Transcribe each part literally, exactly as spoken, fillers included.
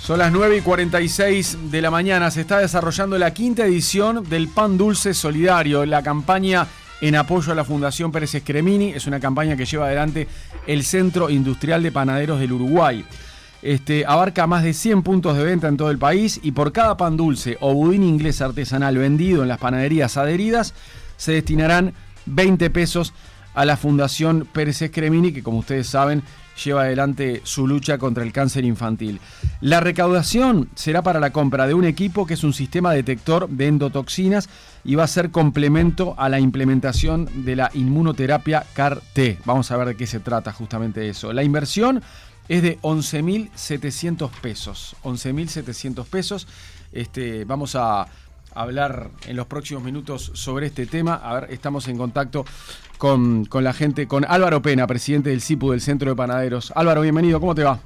Son las nueve y cuarenta y seis de la mañana. Se está desarrollando la quinta edición del Pan Dulce Solidario, la campaña en apoyo a la Fundación Pérez Escremini. Es una campaña que lleva adelante el Centro Industrial de Panaderos del Uruguay. Este, abarca más de cien puntos de venta en todo el país y por cada pan dulce o budín inglés artesanal vendido en las panaderías adheridas se destinarán veinte pesos a la Fundación Pérez Escremini, que como ustedes saben lleva adelante su lucha contra el cáncer infantil. La recaudación será para la compra de un equipo que es un sistema detector de endotoxinas y va a ser complemento a la implementación de la inmunoterapia C A R T. Vamos a ver de qué se trata justamente eso. La inversión es de once mil setecientos pesos. once mil setecientos pesos. Este, vamos a hablar en los próximos minutos sobre este tema. A ver, estamos en contacto con, con la gente, con Álvaro Pena, presidente del C I P U, del Centro de Panaderos. Álvaro, bienvenido, ¿cómo te va?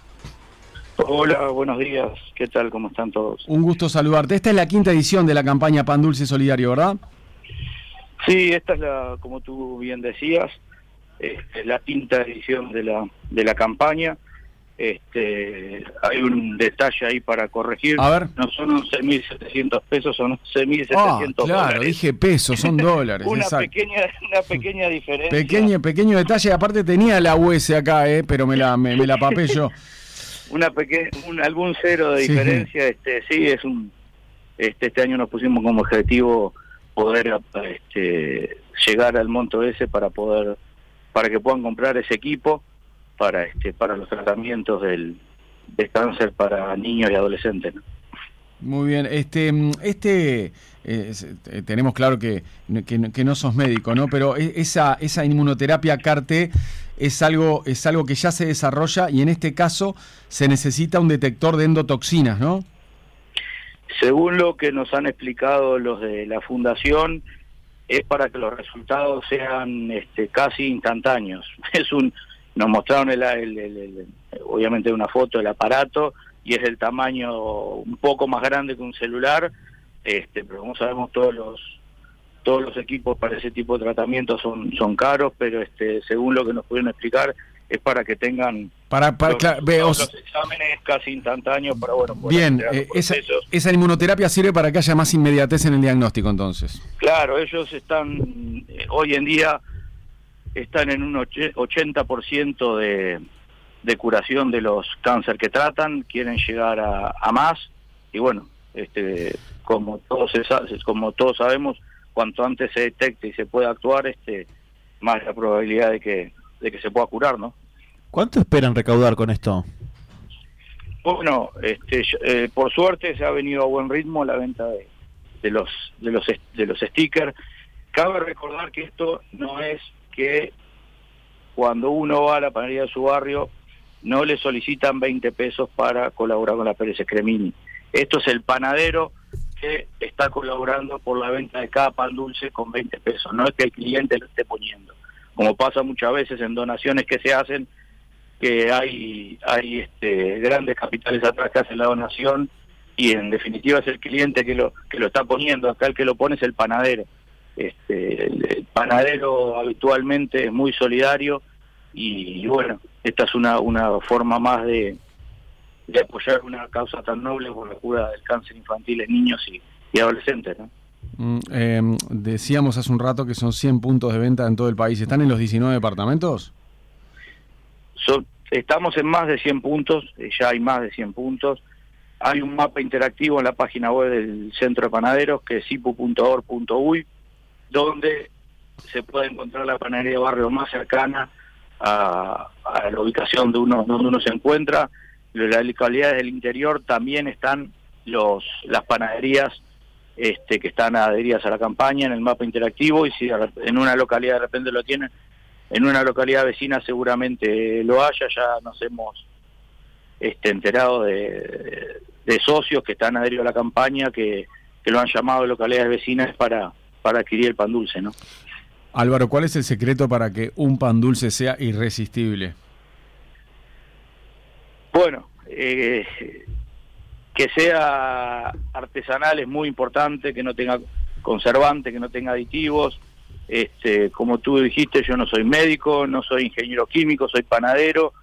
Hola, buenos días, ¿qué tal? ¿Cómo están todos? Un gusto saludarte. Esta es la quinta edición de la campaña Pan Dulce Solidario, ¿verdad? Sí, esta es la, como tú bien decías, este, la quinta edición de la, de la campaña. Este, hay un detalle ahí para corregir. A ver. No son once mil setecientos pesos, son once mil setecientos ah, claro, dólares. Dije pesos, son dólares. una, exacto. pequeña, una pequeña diferencia. Pequeño, pequeño detalle, aparte tenía la U S acá, eh, pero me la, me, me la papé yo. Una pequeña, un, algún cero de diferencia. Sí. Este, sí, es un, este, este año nos pusimos como objetivo poder este, llegar al monto ese para poder, para que puedan comprar ese equipo para este para los tratamientos del de cáncer para niños y adolescentes, ¿no? Muy bien, este este eh, tenemos claro que, que que no sos médico, ¿no? Pero esa esa inmunoterapia C A R T es algo es algo que ya se desarrolla y en este caso se necesita un detector de endotoxinas, ¿no? Según lo que nos han explicado los de la fundación, es para que los resultados sean este casi instantáneos. Es un Nos mostraron el, el, el, el, obviamente una foto del aparato y es el tamaño un poco más grande que un celular, este, pero como sabemos todos los todos los equipos para ese tipo de tratamiento son son caros, pero este según lo que nos pudieron explicar es para que tengan para, para los, claro, los, os... los exámenes casi instantáneos para bueno poder bien eh, esa, esa inmunoterapia sirve para que haya más inmediatez en el diagnóstico entonces. Claro, ellos están eh, hoy en día están en un ochenta por ciento de, de curación de los cáncer que tratan, quieren llegar a, a más, y bueno, este como todos se, como todos sabemos, cuanto antes se detecte y se pueda actuar, este más la probabilidad de que de que se pueda curar, ¿no? ¿Cuánto esperan recaudar con esto? Bueno, este eh, por suerte se ha venido a buen ritmo la venta de, de los de los de los stickers. Cabe recordar que esto no es que cuando uno va a la panadería de su barrio no le solicitan veinte pesos para colaborar con la Pérez Escremini. Esto es el panadero que está colaborando por la venta de cada pan dulce con veinte pesos, no es que el cliente lo esté poniendo, como pasa muchas veces en donaciones que se hacen, que hay hay este grandes capitales atrás que hacen la donación y en definitiva es el cliente que lo que lo está poniendo. Acá el que lo pone es el panadero. Este, el, el panadero habitualmente es muy solidario y, y bueno, esta es una una forma más de, de apoyar una causa tan noble como la cura del cáncer infantil en niños y, y adolescentes, ¿no? Mm, eh, decíamos hace un rato que son cien puntos de venta en todo el país. ¿Están en los diecinueve departamentos? So, estamos en más de cien puntos, ya hay más de cien puntos. Hay un mapa interactivo en la página web del Centro de Panaderos que es cipu punto org punto uy, donde se puede encontrar la panadería de barrio más cercana a, a la ubicación de uno donde uno se encuentra. En las localidades del interior también están los las panaderías este, que están adheridas a la campaña en el mapa interactivo, y si en una localidad de repente lo tienen, en una localidad vecina seguramente lo haya. Ya nos hemos este, enterado de, de socios que están adheridos a la campaña que, que lo han llamado de localidades vecinas para para adquirir el pan dulce, ¿no? Álvaro, ¿cuál es el secreto para que un pan dulce sea irresistible? Bueno, eh, que sea artesanal es muy importante, que no tenga conservante, que no tenga aditivos. Este, como tú dijiste, yo no soy médico, no soy ingeniero químico, soy panadero.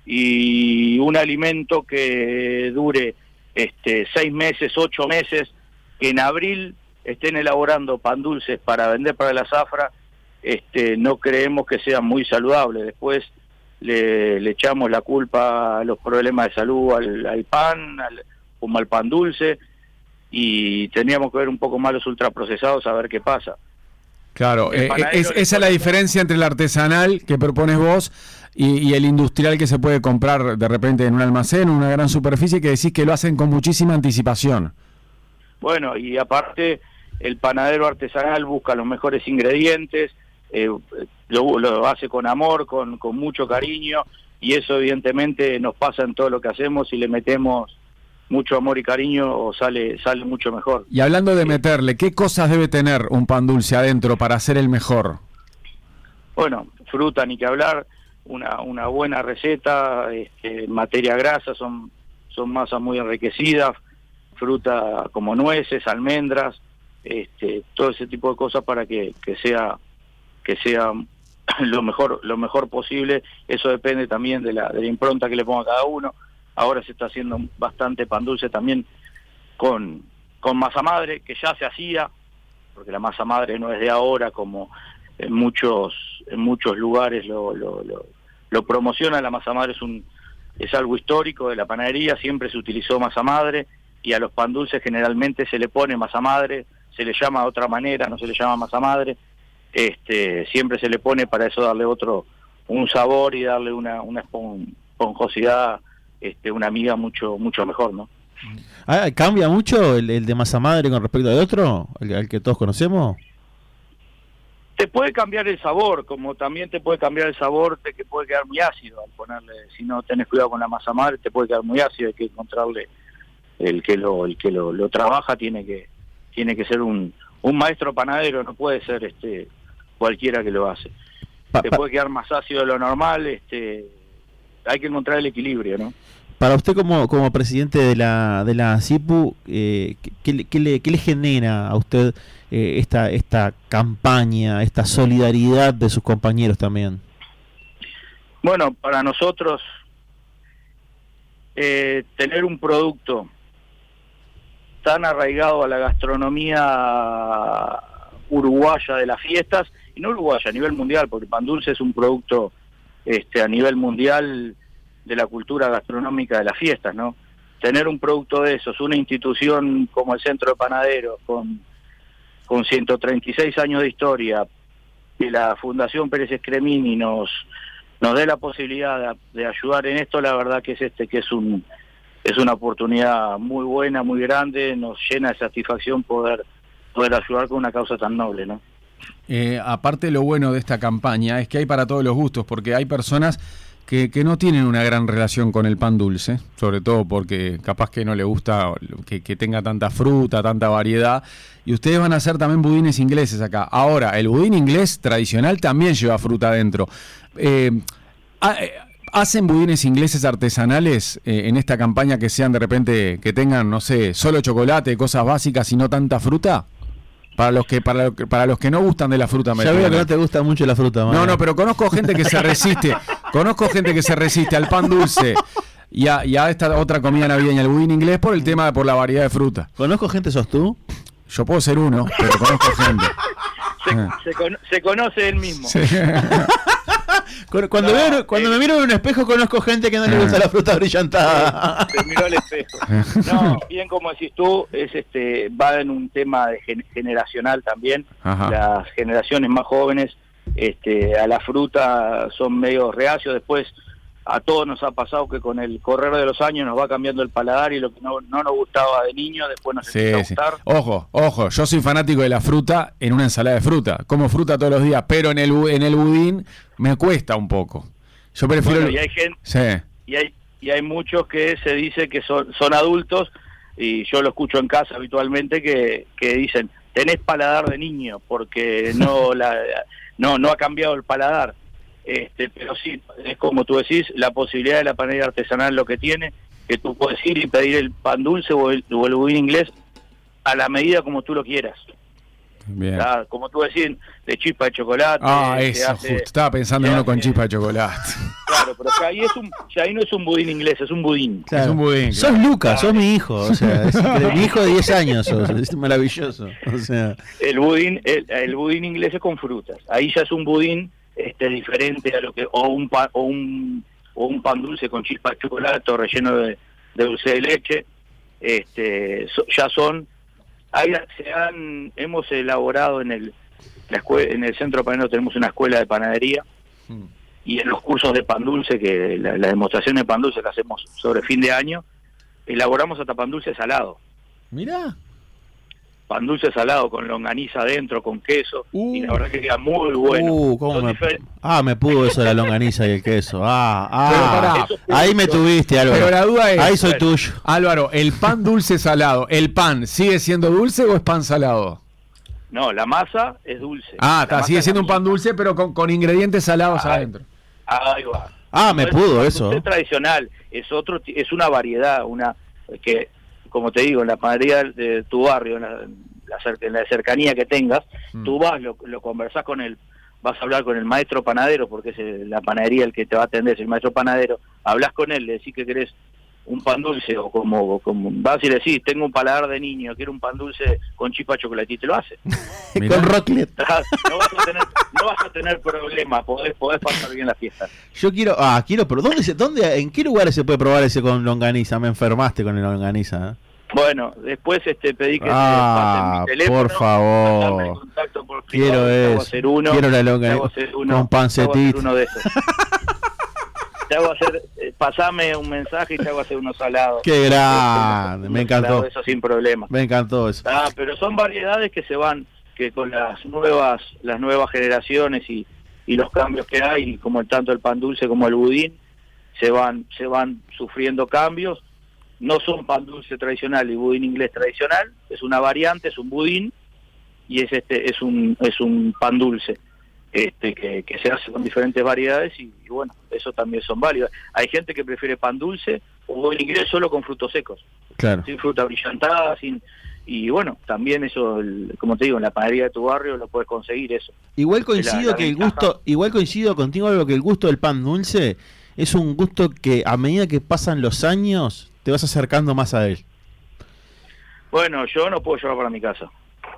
y un alimento que dure este, seis meses, ocho meses, que en abril estén elaborando pan dulces para vender para la zafra, este, no creemos que sea muy saludable. Después le, le echamos la culpa a los problemas de salud al, al pan, al, como al pan dulce, y teníamos que ver un poco más los ultraprocesados a ver qué pasa. Claro, eh, es, esa es la diferencia entre el artesanal que propones vos y, y el industrial que se puede comprar de repente en un almacén, en una gran superficie, que decís que lo hacen con muchísima anticipación. Bueno, y aparte el panadero artesanal busca los mejores ingredientes, eh, lo, lo hace con amor, con, con mucho cariño, y eso evidentemente nos pasa en todo lo que hacemos. Si le metemos mucho amor y cariño, sale sale mucho mejor. Y hablando de meterle, ¿qué cosas debe tener un pan dulce adentro para hacer el mejor? Bueno, fruta ni que hablar, una una buena receta, este, materia grasa, son son masas muy enriquecidas, fruta como nueces, almendras, este, todo ese tipo de cosas para que, que sea que sea lo mejor lo mejor posible. Eso depende también de la de la impronta que le ponga cada uno. Ahora se está haciendo bastante pan dulce también con, con masa madre, que ya se hacía, porque la masa madre no es de ahora, como en muchos en muchos lugares lo, lo, lo, lo promociona. La masa madre es un es algo histórico de la panadería, siempre se utilizó masa madre, y a los pan dulces generalmente se le pone masa madre, se le llama de otra manera, no se le llama masa madre, este siempre se le pone para eso, darle otro un sabor y darle una, una esponjosidad, Este, una amiga mucho mucho mejor, ¿no? Ah, ¿cambia mucho el, el de masa madre con respecto al otro, el, el que todos conocemos? Te puede cambiar el sabor, como también te puede cambiar el sabor de que puede quedar muy ácido al ponerle. Si no tenés cuidado con la masa madre, te puede quedar muy ácido. Hay que encontrarle el que lo el que lo, lo trabaja, tiene que tiene que ser un un maestro panadero, no puede ser este cualquiera que lo hace. Pa, te pa. puede quedar más ácido de lo normal, este hay que encontrar el equilibrio, ¿no? Para usted como como presidente de la de la CIPU, eh, ¿qué, qué, le, ¿qué le genera a usted eh, esta esta campaña, esta solidaridad de sus compañeros también? Bueno, para nosotros eh, tener un producto tan arraigado a la gastronomía uruguaya de las fiestas, y no uruguaya, a nivel mundial, porque el pan dulce es un producto Este, a nivel mundial de la cultura gastronómica de las fiestas, ¿no? Tener un producto de esos, una institución como el Centro de Panaderos, con, con ciento treinta y seis años de historia, que la Fundación Pérez Scremini nos nos dé la posibilidad de, de ayudar en esto, la verdad que es este que es un es una oportunidad muy buena, muy grande, nos llena de satisfacción poder poder ayudar con una causa tan noble, ¿no? Eh, aparte, lo bueno de esta campaña es que hay para todos los gustos, porque hay personas que, que no tienen una gran relación con el pan dulce, sobre todo porque capaz que no le gusta que, que tenga tanta fruta, tanta variedad, y ustedes van a hacer también budines ingleses acá. Ahora, el budín inglés tradicional también lleva fruta adentro. Eh, ¿Hacen budines ingleses artesanales eh, en esta campaña que sean de repente, que tengan, no sé, solo chocolate, cosas básicas y no tanta fruta? Para los que para, para los que no gustan de la fruta. Ya veo que no te gusta mucho la fruta, man. No, no, pero conozco gente que se resiste. Conozco gente que se resiste al pan dulce y a, y a esta otra comida navideña, el budín inglés, por el tema, por la variedad de fruta. ¿Conozco gente, sos tú? Yo puedo ser uno, pero conozco gente. Se, se, con, se conoce él mismo. Sí. Cuando, no, veo, cuando eh, me miro en un espejo, conozco gente que no le gusta la fruta brillantada. Se miró al espejo. No, bien como decís tú, es este va en un tema de gen, generacional también. Ajá. Las generaciones más jóvenes este a la fruta son medio reacios. Después a todos nos ha pasado que con el correr de los años nos va cambiando el paladar, y lo que no, no nos gustaba de niño después nos sí, empieza a sí. gustar. Ojo, ojo, yo soy fanático de la fruta en una ensalada de fruta. Como fruta todos los días, pero en el en el budín me cuesta un poco. Yo prefiero... Bueno, y hay gente, sí. y hay y hay muchos que se dice que son, son adultos, y yo lo escucho en casa habitualmente, que, que dicen, tenés paladar de niño, porque no la no no ha cambiado el paladar. Este, pero sí, es como tú decís, la posibilidad de la panadería artesanal lo que tiene, que tú puedes ir y pedir el pan dulce o el, o el budín inglés a la medida como tú lo quieras. Bien. Ah, como tú decís, de chispa de chocolate. Ah, se eso, hace- justo. Estaba pensando en se uno con hace- chispa de chocolate. Claro, pero que ahí, es un, que ahí no es un budín inglés, es un budín. Claro. Es un budín, Sos claro. Lucas, sos mi hijo. O sea, es increíble. Mi hijo de diez años, sos, es maravilloso. O sea, El budín, el, el budín inglés es con frutas. Ahí ya es un budín este, diferente a lo que o un pan, o un o un pan dulce con chispa de chocolate o relleno de, de dulce de leche. Este, so- ya son. Ahí se han, hemos elaborado en el la escue- en el centro panadero tenemos una escuela de panadería. Y en los cursos de pan dulce, que la, la demostración de pan dulce que hacemos sobre fin de año, elaboramos hasta pan dulce salado. mirá. Pan dulce salado con longaniza adentro, con queso, Uh. y la verdad que queda muy bueno. Uh, ¿cómo Son me... difer- Ah, me pudo eso de la longaniza y el queso. Ah, Pero ah. pará. Eso- Ahí me tuviste, Álvaro. Pero la duda es, Ahí soy bueno. tuyo. Álvaro, ¿el pan dulce salado, el pan sigue siendo dulce o es pan salado? No, la masa es dulce. Ah, La está, masa sigue es siendo un la pan misma. dulce, pero con, con ingredientes salados Ah, adentro. Ahí va. Ah, me No es pudo pan eso. dulce tradicional, es otro, ti- es una variedad, una que, como te digo, en la panadería de tu barrio, en la, la cer- en la cercanía que tengas, Mm. tú vas, lo, lo conversás con el, vas a hablar con el maestro panadero, porque es el- la panadería el que te va a atender, es el maestro panadero, hablas con él, le decís que querés un pan dulce, o como, o como vas y le decís, tengo un paladar de niño, quiero un pan dulce con chispa de chocolate, y te lo hace. Mirá. Con Rocklet. No vas a tener, no vas a tener problema, podés, podés pasar bien la fiesta. Yo quiero, ah, quiero, pero ¿dónde se, dónde, en qué lugares se puede probar ese con longaniza? Me enfermaste con el longaniza. ¿eh? Bueno, después este pedí que Ah, te pasen mi teléfono, por favor. mandarme el contacto por Quiero privado, te hago eso. hacer uno, Quiero la te longaniza hago hacer uno, con te hago hacer pancetita. uno de esos. Te hago hacer, eh, pasame un mensaje y te hago hacer uno salado. Qué grande, me Uno salado, encantó. Eso sin problema. Me encantó eso. Ah, pero son variedades que se van, que con las nuevas, las nuevas generaciones y, y los cambios que hay, como el, tanto el pan dulce como el budín, se van, se van sufriendo cambios. No son pan dulce tradicional y budín inglés tradicional, es una variante, es un budín y es este, es un, es un pan dulce. Este, que, que se hace con diferentes variedades y, y bueno, eso también son válidos. Hay gente que prefiere pan dulce o budín inglés solo con frutos secos, Claro. sin fruta brillantada, sin y bueno, también eso, el- como te digo, en la panadería de tu barrio lo puedes conseguir eso. Igual coincido la- la que el ventaja. gusto, igual coincido contigo algo que el gusto del pan dulce es un gusto que a medida que pasan los años te vas acercando más a él. Bueno, yo no puedo llevar para mi casa.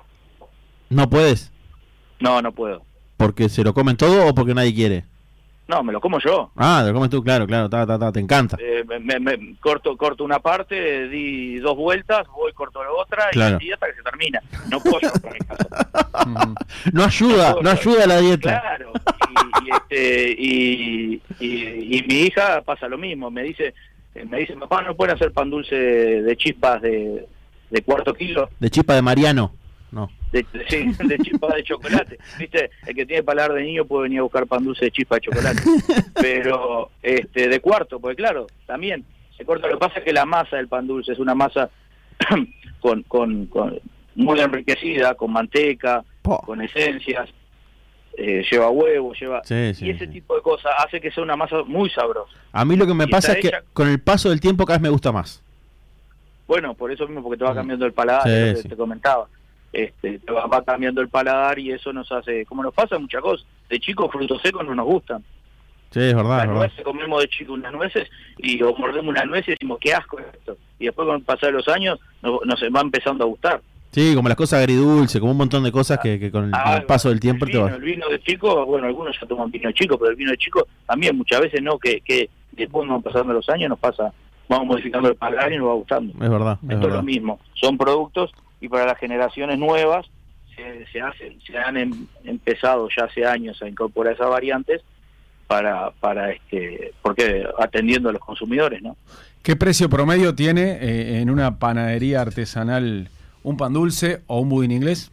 ¿No puedes? No, no puedo. ¿Porque se lo comen todo o porque nadie quiere? No, me lo como yo. Ah, te lo comes tú, claro, claro, ta, ta, ta, te encanta. Eh, me, me- me- corto corto una parte, di dos vueltas, voy, corto la otra Claro. y, y hasta que se termina. No puedo llevar para mi casa. Mm. No ayuda, no ayuda a la dieta. Claro. Y, y, este, y, y- y mi hija pasa lo mismo. Me dice, eh, me dice, papá, ¿no pueden hacer pan dulce de chispas de, de cuarto kilo? De chispa de Mariano. No. De, de- sí, de chispas de chocolate. ¿Viste? El que tiene paladar de niño puede venir a buscar pan dulce de chispa de chocolate. Pero este de cuarto, porque claro, también se corta. Lo que pasa es que la masa del pan dulce es una masa con, con, con muy enriquecida, con manteca, Po. con esencias, eh, lleva huevo, lleva... Sí, sí, y ese sí. tipo de cosas hace que sea una masa muy sabrosa. A mí lo que me Y pasa es está que hecha- con el paso del tiempo cada vez me gusta más. Bueno, por eso mismo, porque te va Mm. cambiando el paladar, Sí, es lo que sí. te comentaba. Este, te va, va cambiando el paladar y eso nos hace, como nos pasa muchas cosas. De chicos, frutos secos no nos gustan. Sí, es verdad, Las es verdad. nueces, comemos de chicos unas nueces y o mordemos unas nueces y decimos, qué asco esto. Y después con el pasar de los años nos, nos va empezando a gustar. Sí, como las cosas agridulces, como un montón de cosas que, que con el, con Ah, el paso del tiempo el te vino, vas. el vino de chico, bueno, algunos ya toman vino de chico, pero el vino de chico también muchas veces no, que, que después van pasando los años, nos pasa, vamos modificando el paladar y nos va gustando. Es verdad, es Esto es verdad. lo mismo, son productos y para las generaciones nuevas se, se hacen, se han em- empezado ya hace años a incorporar esas variantes para, para este, porque atendiendo a los consumidores, ¿no? ¿Qué precio promedio tiene eh, en una panadería artesanal un pan dulce o un budín inglés?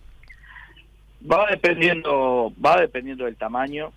Va dependiendo, va dependiendo del tamaño,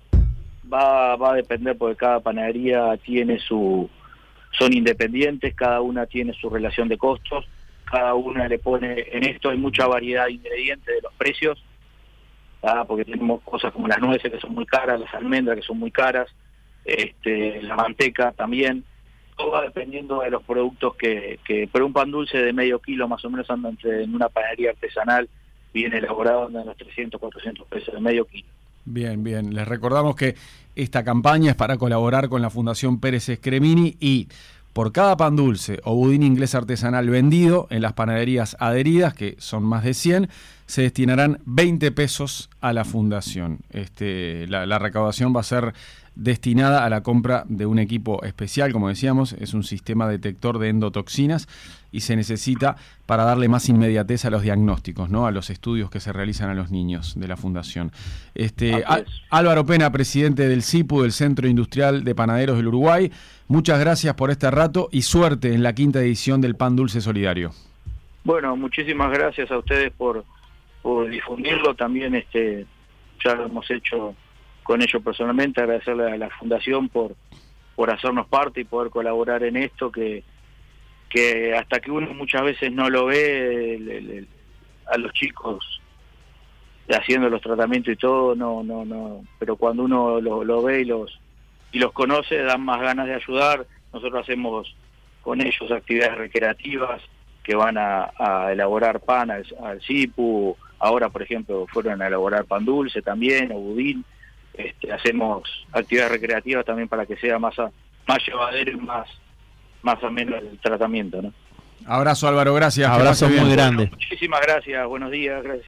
va, va a depender porque cada panadería tiene su, son independientes, cada una tiene su relación de costos, cada una le pone, en esto hay mucha variedad de ingredientes de los precios, ¿tá? Porque tenemos cosas como las nueces que son muy caras, las almendras que son muy caras, este, la manteca también, todo va dependiendo de los productos que, que, pero un pan dulce de medio kilo más o menos anda entre, en una panadería artesanal bien elaborado, andan los trescientos, cuatrocientos pesos de medio kilo. Bien, bien. Les recordamos que esta campaña es para colaborar con la Fundación Pérez Scremini y por cada pan dulce o budín inglés artesanal vendido en las panaderías adheridas, que son más de cien, se destinarán veinte pesos a la fundación. Este, la, la recaudación va a ser destinada a la compra de un equipo especial, como decíamos, es un sistema detector de endotoxinas y se necesita para darle más inmediatez a los diagnósticos, ¿no? A los estudios que se realizan a los niños de la fundación. Este, Á, Álvaro Pena, presidente del C I P U, del Centro Industrial de Panaderos del Uruguay, muchas gracias por este rato y suerte en la quinta edición del Pan Dulce Solidario. Bueno, muchísimas gracias a ustedes por, por difundirlo, también este ya lo hemos hecho con ellos personalmente, agradecerle a la Fundación por, por hacernos parte y poder colaborar en esto, que, que hasta que uno muchas veces no lo ve, el, el, el, a los chicos haciendo los tratamientos y todo, no, no, no, pero cuando uno lo, lo ve y los, y los conoce, dan más ganas de ayudar. Nosotros hacemos con ellos actividades recreativas que van a, a elaborar pan al, al C I P U, ahora por ejemplo fueron a elaborar pan dulce también, o budín. Este, hacemos actividades recreativas también para que sea más a, más llevadero y más más o menos el tratamiento, ¿no? Abrazo, Álvaro, gracias. Abrazo muy grande. Bueno, muchísimas gracias, buenos días, gracias.